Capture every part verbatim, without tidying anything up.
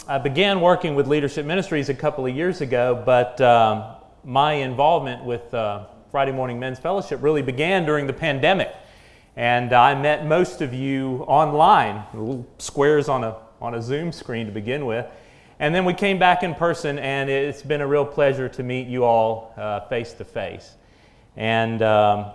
I began working with Leadership Ministries a couple of years ago, but um, my involvement with uh, Friday Morning Men's Fellowship really began during the pandemic. And I met most of you online, little squares on a, on a Zoom screen to begin with. And then we came back in person, and it's been a real pleasure to meet you all uh, face to face. And um,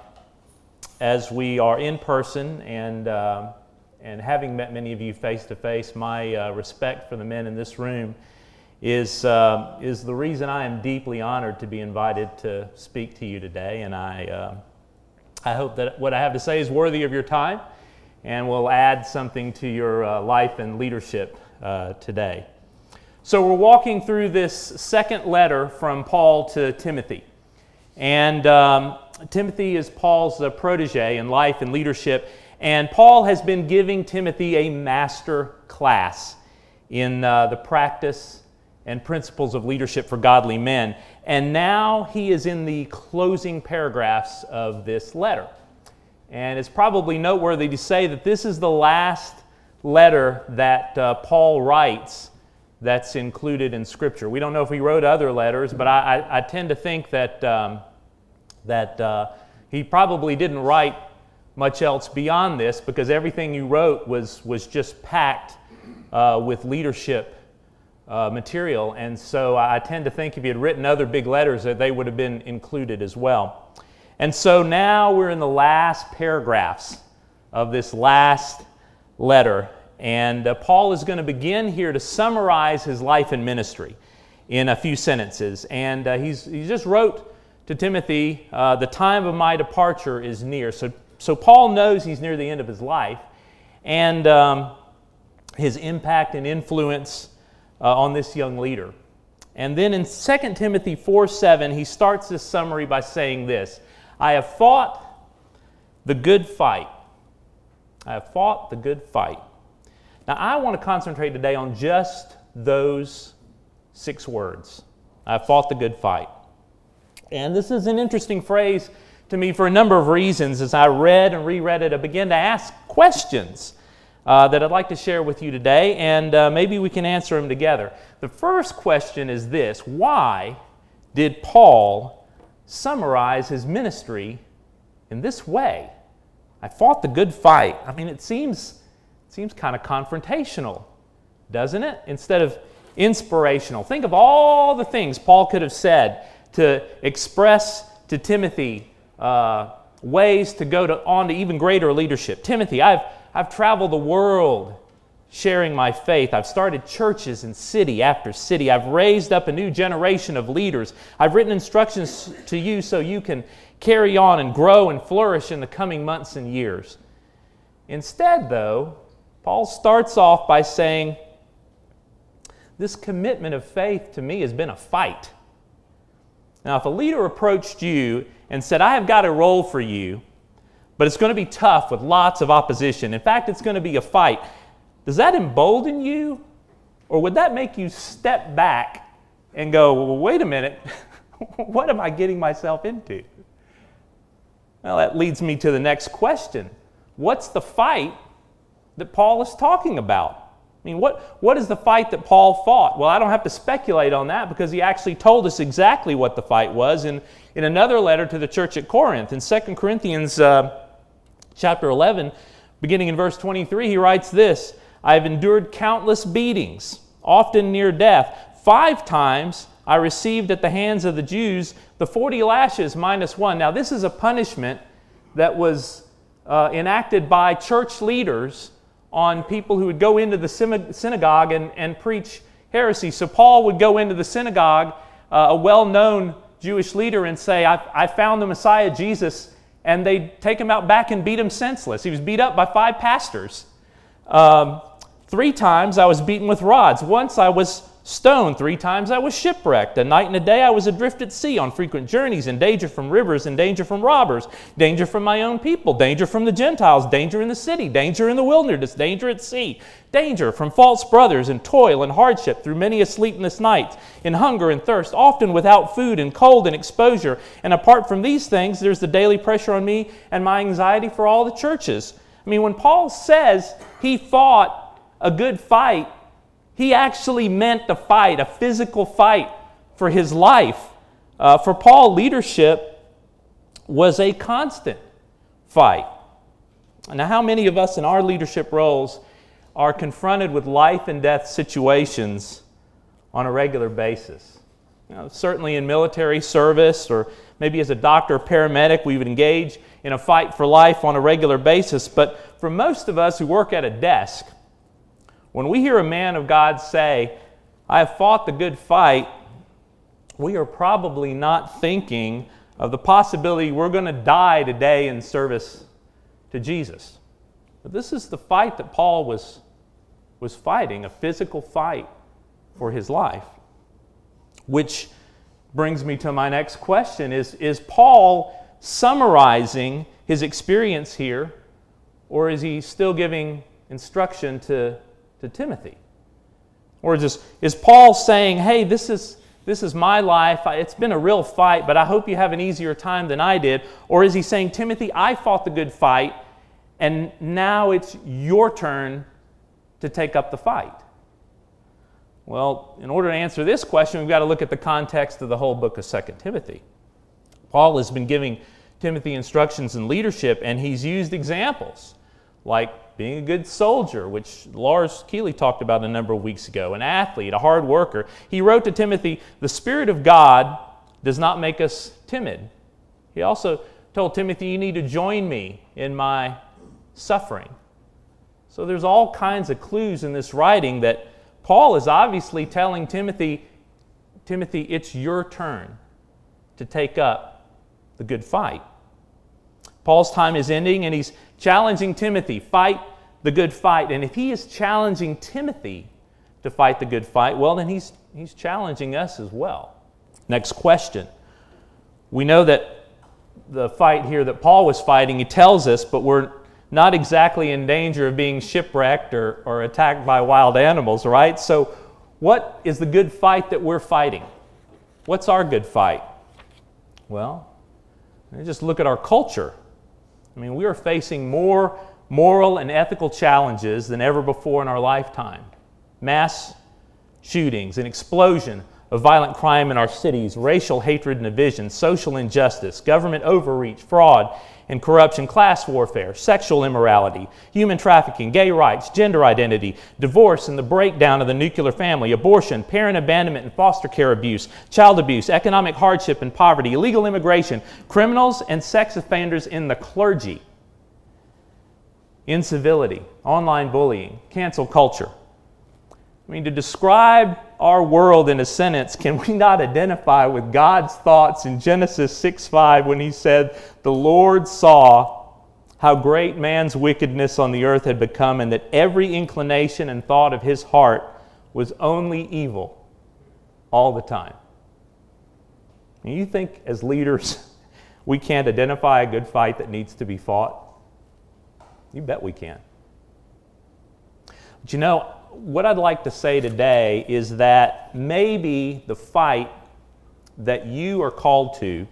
as we are in person and uh, and having met many of you face to face, my uh, respect for the men in this room is uh, is the reason I am deeply honored to be invited to speak to you today. And I uh, I hope that what I have to say is worthy of your time and will add something to your uh, life and leadership uh, today. So we're walking through this second letter from Paul to Timothy. And um, Timothy is Paul's uh, protege in life and leadership. And Paul has been giving Timothy a master class in uh, the practice and principles of leadership for godly men. And now he is in the closing paragraphs of this letter. And it's probably noteworthy to say that this is the last letter that uh, Paul writes that's included in Scripture. We don't know if he wrote other letters, but I, I, I tend to think that, um, that uh, he probably didn't write much else beyond this, because everything you wrote was was just packed uh, with leadership uh, material. And so I tend to think if he had written other big letters, that they would have been included as well. And so now we're in the last paragraphs of this last letter. And uh, Paul is going to begin here to summarize his life and ministry in a few sentences. And uh, he's he just wrote to Timothy, uh, the time of my departure is near. So So Paul knows he's near the end of his life, and um, his impact and influence uh, on this young leader. And then in Second Timothy four seven, he starts this summary by saying this: I have fought the good fight. I have fought the good fight. Now I want to concentrate today on just those six words. I have fought the good fight. And this is an interesting phrase to me for a number of reasons. As I read and reread it, I began to ask questions uh, that I'd like to share with you today, and uh, maybe we can answer them together. The first question is this: why did Paul summarize his ministry in this way? I fought the good fight. I mean, it seems, it seems kind of confrontational, doesn't it? Instead of inspirational. Think of all the things Paul could have said to express to Timothy Uh, ways to go to, on to even greater leadership. Timothy, I've, I've traveled the world sharing my faith. I've started churches in city after city. I've raised up a new generation of leaders. I've written instructions to you so you can carry on and grow and flourish in the coming months and years. Instead, though, Paul starts off by saying, this commitment of faith to me has been a fight. Now, if a leader approached you and said, I have got a role for you, but it's going to be tough with lots of opposition. In fact, it's going to be a fight. Does that embolden you? Or would that make you step back and go, well, wait a minute, what am I getting myself into? Well, that leads me to the next question. What's the fight that Paul is talking about? I mean, what, what is the fight that Paul fought? Well, I don't have to speculate on that, because he actually told us exactly what the fight was in, in another letter to the church at Corinth. In Second Corinthians uh, chapter eleven, beginning in verse twenty-three, he writes this: I have endured countless beatings, often near death. Five times I received at the hands of the Jews the forty lashes minus one. Now, this is a punishment that was uh, enacted by church leaders on people who would go into the synagogue and, and preach heresy. So Paul would go into the synagogue, uh, a well-known Jewish leader, and say, I, I found the Messiah, Jesus, and they'd take him out back and beat him senseless. He was beat up by five pastors. Um, three times I was beaten with rods. Once I was stoned. Three times I was shipwrecked. A night and a day I was adrift at sea on frequent journeys, in danger from rivers, in danger from robbers, danger from my own people, danger from the Gentiles, danger in the city, danger in the wilderness, danger at sea, danger from false brothers, and toil and hardship through many a sleepless night, in hunger and thirst, often without food, and cold and exposure. And apart from these things, there's the daily pressure on me and my anxiety for all the churches. I mean, when Paul says he fought a good fight, He actually meant to fight, a physical fight for his life. Uh, for Paul, leadership was a constant fight. Now, how many of us in our leadership roles are confronted with life and death situations on a regular basis? You know, certainly in military service, or maybe as a doctor or paramedic, we would engage in a fight for life on a regular basis. But for most of us who work at a desk, when we hear a man of God say, "I have fought the good fight," we are probably not thinking of the possibility we're going to die today in service to Jesus. But this is the fight that Paul was, was fighting, a physical fight for his life. Which brings me to my next question. Is, is Paul summarizing his experience here, or is he still giving instruction to, to Timothy? Or is, this, is Paul saying, hey, this is... This is my life. It's been a real fight, but I hope you have an easier time than I did. Or is he saying, Timothy, I fought the good fight, and now it's your turn to take up the fight? Well, in order to answer this question, we've got to look at the context of the whole book of Second Timothy. Paul has been giving Timothy instructions in leadership, and he's used examples like being a good soldier, which Lars Keeley talked about a number of weeks ago, an athlete, a hard worker. He wrote to Timothy, the Spirit of God does not make us timid. He also told Timothy, you need to join me in my suffering. So there's all kinds of clues in this writing that Paul is obviously telling Timothy, Timothy, it's your turn to take up the good fight. Paul's time is ending, and he's challenging Timothy, fight the good fight. And if he is challenging Timothy to fight the good fight, well, then he's, he's challenging us as well. Next question. We know that the fight here that Paul was fighting, he tells us, but we're not exactly in danger of being shipwrecked or, or attacked by wild animals, right? So what is the good fight that we're fighting? What's our good fight? Well, just look at our culture. I mean, we are facing more moral and ethical challenges than ever before in our lifetime. Mass shootings, an explosion of violent crime in our cities, racial hatred and division, social injustice, government overreach, fraud and corruption, class warfare, sexual immorality, human trafficking, gay rights, gender identity, divorce and the breakdown of the nuclear family, abortion, parent abandonment and foster care abuse, child abuse, economic hardship and poverty, illegal immigration, criminals and sex offenders in the clergy, incivility, online bullying, cancel culture. I mean, to describe our world in a sentence, can we not identify with God's thoughts in Genesis six five when he said, the Lord saw how great man's wickedness on the earth had become, and that every inclination and thought of his heart was only evil all the time. And you think as leaders we can't identify a good fight that needs to be fought? You bet we can. But you know, what I'd like to say today is that maybe the fight that you are called to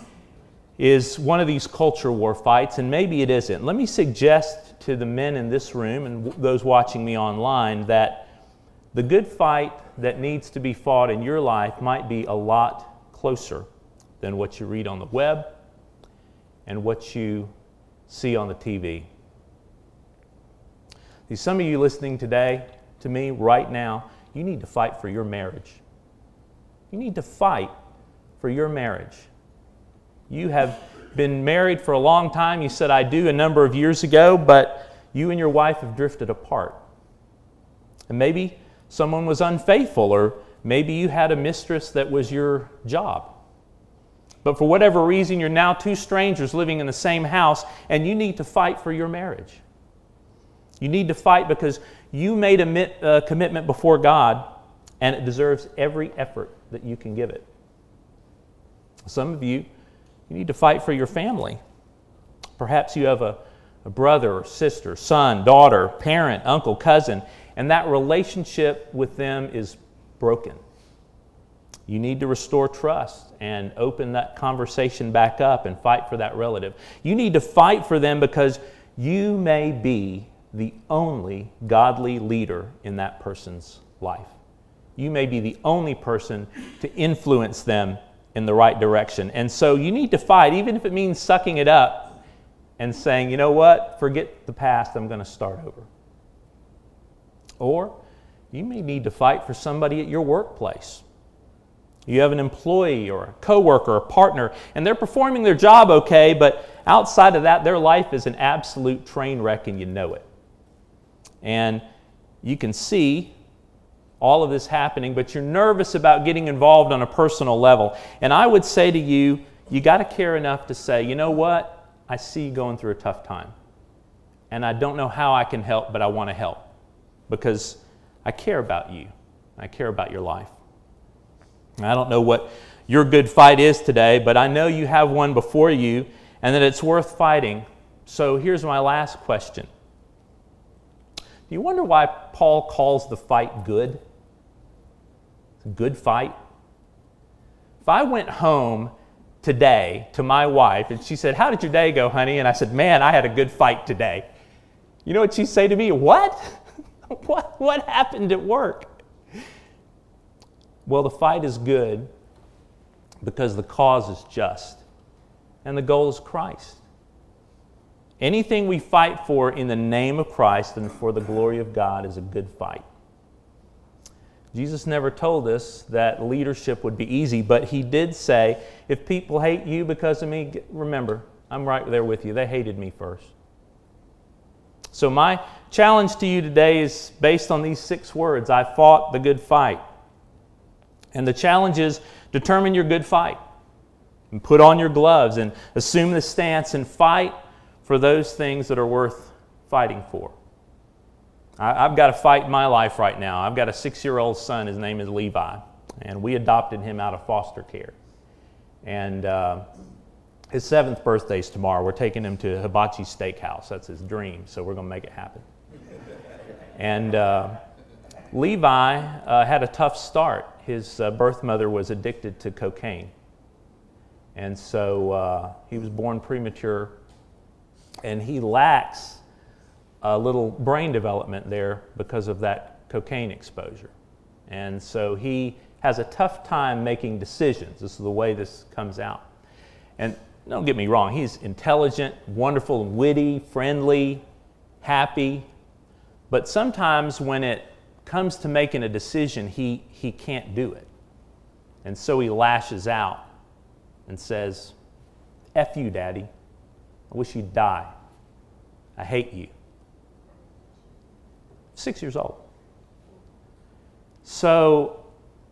is one of these culture war fights, and maybe it isn't. Let me suggest to the men in this room and those watching me online that the good fight that needs to be fought in your life might be a lot closer than what you read on the web and what you see on the T V. See, some of you listening today to me right now, you need to fight for your marriage. You need to fight for your marriage. You have been married for a long time. You said, I do, a number of years ago, but you and your wife have drifted apart. And maybe someone was unfaithful, or maybe you had a mistress that was your job. But for whatever reason, you're now two strangers living in the same house, and you need to fight for your marriage. You need to fight because you made a mit, uh, commitment before God, and it deserves every effort that you can give it. Some of you, you need to fight for your family. Perhaps you have a, a brother or sister, son, daughter, parent, uncle, cousin, and that relationship with them is broken. You need to restore trust and open that conversation back up and fight for that relative. You need to fight for them because you may be the only godly leader in that person's life. You may be the only person to influence them in the right direction. And so you need to fight, even if it means sucking it up and saying, you know what, forget the past, I'm going to start over. Or you may need to fight for somebody at your workplace. You have an employee or a coworker or a partner, and they're performing their job okay, but outside of that, their life is an absolute train wreck and you know it. And you can see all of this happening, but you're nervous about getting involved on a personal level. And I would say to you, you got to care enough to say, you know what, I see you going through a tough time. And I don't know how I can help, but I want to help because I care about you. I care about your life. I don't know what your good fight is today, but I know you have one before you and that it's worth fighting. So here's my last question. Do you wonder why Paul calls the fight good? It's a good fight. If I went home today to my wife and she said, "How did your day go, honey?" And I said, "Man, I had a good fight today." You know what she'd say to me? "What? what, what happened at work?" Well, the fight is good because the cause is just and the goal is Christ. Anything we fight for in the name of Christ and for the glory of God is a good fight. Jesus never told us that leadership would be easy, but he did say, if people hate you because of me, remember, I'm right there with you. They hated me first. So my challenge to you today is based on these six words. I fought the good fight. And the challenge is determine your good fight and put on your gloves and assume the stance and fight for those things that are worth fighting for. I, I've got a fight in my life right now. I've got a six-year-old son. His name is Levi, and we adopted him out of foster care. And uh, his seventh birthday is tomorrow. We're taking him to Hibachi Steakhouse. That's his dream, so we're going to make it happen. And uh, Levi uh, had a tough start. His uh, birth mother was addicted to cocaine. And so uh, he was born premature, and he lacks a little brain development there because of that cocaine exposure. And so he has a tough time making decisions. This is the way this comes out. And don't get me wrong, he's intelligent, wonderful, witty, friendly, happy. But sometimes when it comes to making a decision, he, he can't do it. And so he lashes out and says, "F you, Daddy. I wish you'd die. I hate you." Six years old. So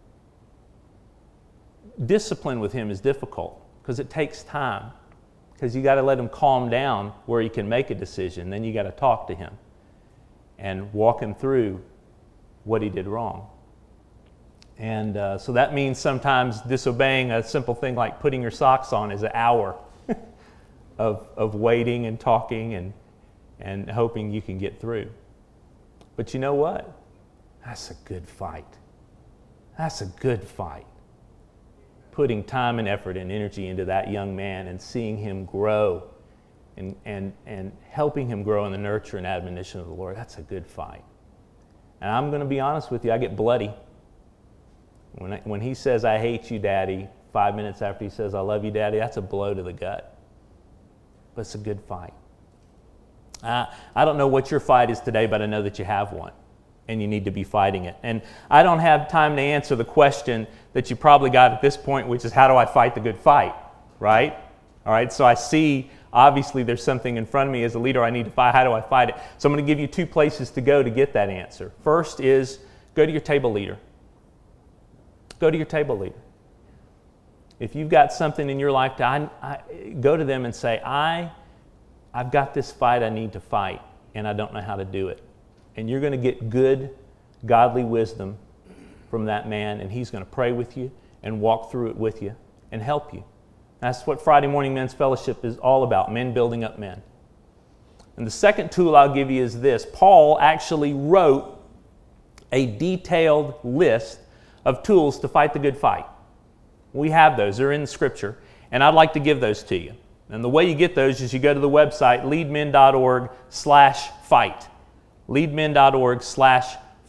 discipline with him is difficult because it takes time. Because you got to let him calm down where he can make a decision. Then you got to talk to him and walk him through what he did wrong. And uh, so that means sometimes disobeying a simple thing like putting your socks on is an hour of, of waiting and talking and, and hoping you can get through. But you know what? That's a good fight. That's a good fight. Putting time and effort and energy into that young man and seeing him grow and, and, and helping him grow in the nurture and admonition of the Lord, that's a good fight. And I'm going to be honest with you, I get bloody. When, I, when he says, "I hate you, Daddy," five minutes after he says, "I love you, Daddy," that's a blow to the gut. But it's a good fight. Uh, I don't know what your fight is today, but I know that you have one, and you need to be fighting it. And I don't have time to answer the question that you probably got at this point, which is, how do I fight the good fight, right? All right, so I see, obviously, there's something in front of me as a leader I need to fight. How do I fight it? So I'm going to give you two places to go to get that answer. First is go to your table leader. Go to your table leader. If you've got something in your life, to, I, I, go to them and say, I, I've got this fight I need to fight, and I don't know how to do it. And you're going to get good, godly wisdom from that man, and he's going to pray with you and walk through it with you and help you. That's what Friday Morning Men's Fellowship is all about, men building up men. And the second tool I'll give you is this. Paul actually wrote a detailed list of tools to fight the good fight. We have those. They're in Scripture, and I'd like to give those to you. And the way you get those is you go to the website leadmen dot org slash fight. leadmen dot org slash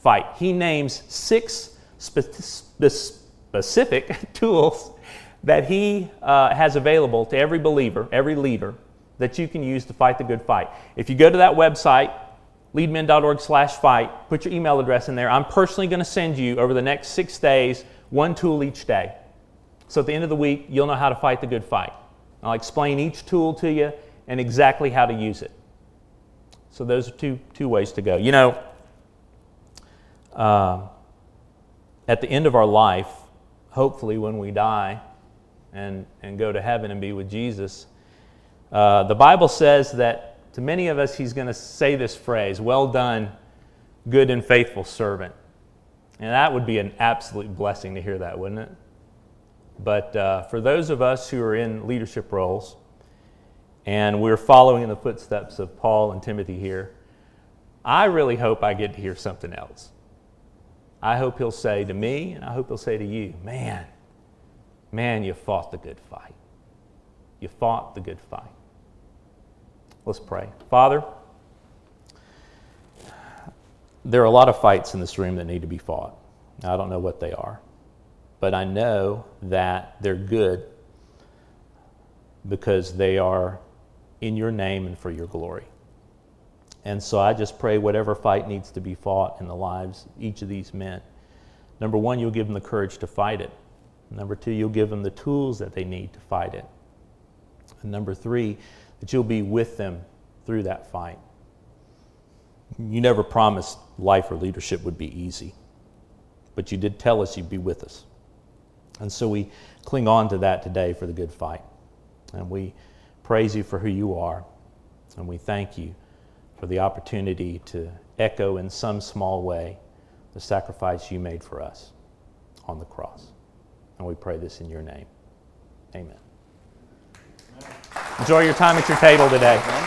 fight. He names six spe- spe- specific tools that he uh, has available to every believer, every leader, that you can use to fight the good fight. If you go to that website, leadmen.org slash fight, put your email address in there. I'm personally going to send you, over the next six days, one tool each day. So at the end of the week, you'll know how to fight the good fight. I'll explain each tool to you and exactly how to use it. So those are two, two ways to go. You know, uh, at the end of our life, hopefully when we die and, and go to heaven and be with Jesus, uh, the Bible says that to many of us, he's going to say this phrase, "Well done, good and faithful servant." And that would be an absolute blessing to hear that, wouldn't it? But uh, for those of us who are in leadership roles, and we're following in the footsteps of Paul and Timothy here, I really hope I get to hear something else. I hope he'll say to me, and I hope he'll say to you, man, man, you fought the good fight. You fought the good fight. Let's pray. Father, there are a lot of fights in this room that need to be fought. I don't know what they are, but I know that they're good because they are in your name and for your glory. And so I just pray whatever fight needs to be fought in the lives of each of these men, number one, you'll give them the courage to fight it. Number two, you'll give them the tools that they need to fight it. And number three, that you'll be with them through that fight. You never promised life or leadership would be easy, but you did tell us you'd be with us. And so we cling on to that today for the good fight. And we praise you for who you are, and we thank you for the opportunity to echo in some small way the sacrifice you made for us on the cross. And we pray this in your name. Amen. Enjoy your time at your table today.